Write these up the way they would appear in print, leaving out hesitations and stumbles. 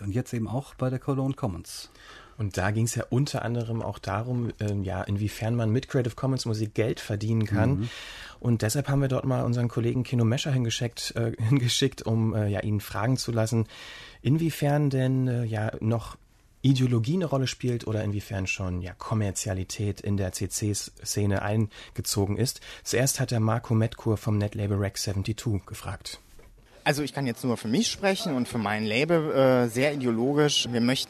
und jetzt eben auch bei der Cologne Commons. Und da ging es ja unter anderem auch darum, inwiefern man mit Creative Commons Musik Geld verdienen kann. Und deshalb haben wir dort mal unseren Kollegen Kino Mescher hingeschickt, um ihn fragen zu lassen, inwiefern denn noch Ideologie eine Rolle spielt oder inwiefern schon Kommerzialität in der CC-Szene eingezogen ist. Zuerst hat der Marco Metkur vom Netlabel Rec 72 gefragt. Also ich kann jetzt nur für mich sprechen und für mein Label sehr ideologisch.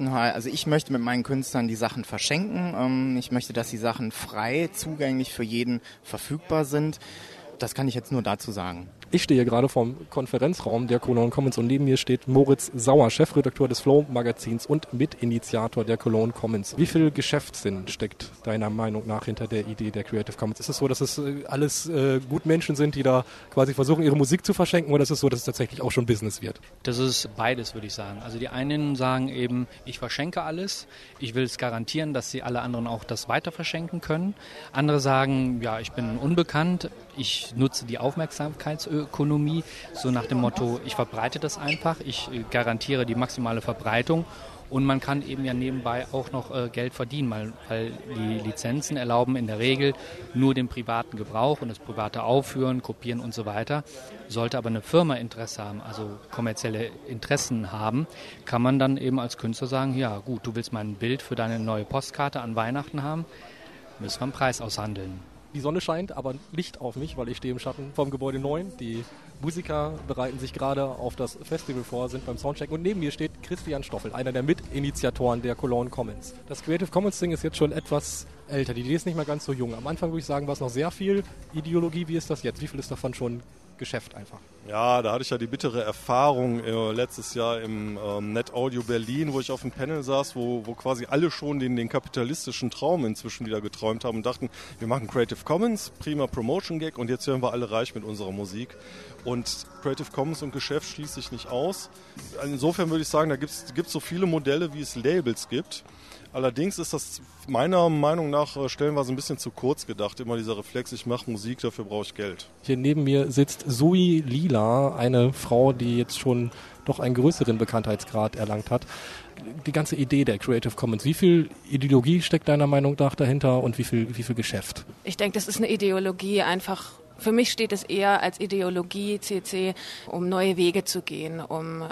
Ich möchte mit meinen Künstlern die Sachen verschenken. Ich möchte, dass die Sachen frei zugänglich für jeden verfügbar sind. Das kann ich jetzt nur dazu sagen. Ich stehe gerade vorm Konferenzraum der Cologne Commons und neben mir steht Moritz Sauer, Chefredakteur des Flow-Magazins und Mitinitiator der Cologne Commons. Wie viel Geschäftssinn steckt deiner Meinung nach hinter der Idee der Creative Commons? Ist es so, dass es alles Gutmenschen sind, die da quasi versuchen, ihre Musik zu verschenken, oder ist es so, dass es tatsächlich auch schon Business wird? Das ist beides, würde ich sagen. Also die einen sagen eben, ich verschenke alles, ich will es garantieren, dass sie alle anderen auch das weiter verschenken können. Andere sagen, ich bin unbekannt, ich nutze die Aufmerksamkeitsökonomie, so nach dem Motto, ich verbreite das einfach, ich garantiere die maximale Verbreitung und man kann eben nebenbei auch noch Geld verdienen, weil die Lizenzen erlauben in der Regel nur den privaten Gebrauch und das private Aufführen, Kopieren und so weiter. Sollte aber eine Firma Interesse haben, also kommerzielle Interessen haben, kann man dann eben als Künstler sagen, ja gut, du willst mein Bild für deine neue Postkarte an Weihnachten haben, müssen wir einen Preis aushandeln. Die Sonne scheint, aber nicht auf mich, weil ich stehe im Schatten vom Gebäude 9. Die Musiker bereiten sich gerade auf das Festival vor, sind beim Soundcheck und neben mir steht Christian Stoffel, einer der Mitinitiatoren der Cologne Commons. Das Creative Commons Ding ist jetzt schon etwas älter, die Idee ist nicht mehr ganz so jung. Am Anfang würde ich sagen, war es noch sehr viel Ideologie. Wie ist das jetzt? Wie viel ist davon schon Geschäft einfach? Ja, da hatte ich ja die bittere Erfahrung letztes Jahr im Net Audio Berlin, wo ich auf dem Panel saß, wo quasi alle schon den kapitalistischen Traum inzwischen wieder geträumt haben und dachten, wir machen Creative Commons, prima Promotion Gag und jetzt werden wir alle reich mit unserer Musik. Und Creative Commons und Geschäft schließt sich nicht aus. Insofern würde ich sagen, da gibt's so viele Modelle, wie es Labels gibt. Allerdings ist das meiner Meinung nach stellenweise ein bisschen zu kurz gedacht. Immer dieser Reflex, ich mache Musik, dafür brauche ich Geld. Hier neben mir sitzt Zoe Lila, eine Frau, die jetzt schon doch einen größeren Bekanntheitsgrad erlangt hat. Die ganze Idee der Creative Commons, wie viel Ideologie steckt deiner Meinung nach dahinter und wie viel Geschäft? Ich denke, das ist eine Ideologie einfach. Für mich steht es eher als Ideologie, CC, um neue Wege zu gehen, um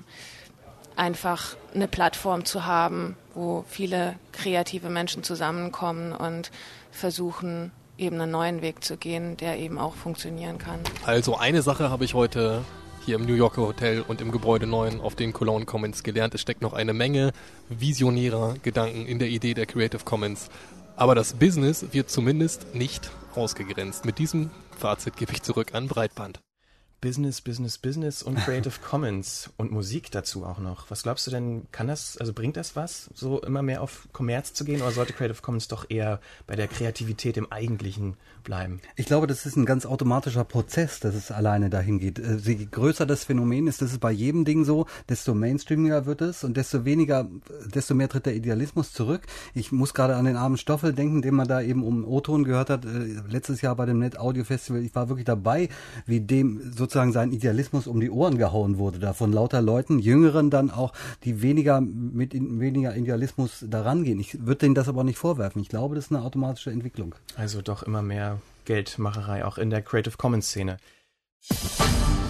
einfach eine Plattform zu haben, wo viele kreative Menschen zusammenkommen und versuchen, eben einen neuen Weg zu gehen, der eben auch funktionieren kann. Also eine Sache habe ich heute hier im New Yorker Hotel und im Gebäude 9 auf den Cologne Commons gelernt. Es steckt noch eine Menge visionärer Gedanken in der Idee der Creative Commons. Aber das Business wird zumindest nicht ausgegrenzt. Mit diesem Fazit gebe ich zurück an Breitband. Business, Business, Business und Creative Commons und Musik dazu auch noch. Was glaubst du denn, bringt das was, so immer mehr auf Kommerz zu gehen, oder sollte Creative Commons doch eher bei der Kreativität im Eigentlichen bleiben? Ich glaube, das ist ein ganz automatischer Prozess, dass es alleine dahin geht. Je größer das Phänomen ist, das ist bei jedem Ding so, desto mainstreamiger wird es und desto mehr tritt der Idealismus zurück. Ich muss gerade an den armen Stoffel denken, den man da eben um O-Ton gehört hat, letztes Jahr bei dem Net Audio Festival. Ich war wirklich dabei, wie dem sozusagen sein Idealismus um die Ohren gehauen wurde, da von lauter Leuten, Jüngeren dann auch, die weniger Idealismus daran gehen. Ich würde denen das aber auch nicht vorwerfen. Ich glaube, das ist eine automatische Entwicklung. Also doch immer mehr Geldmacherei auch in der Creative Commons Szene.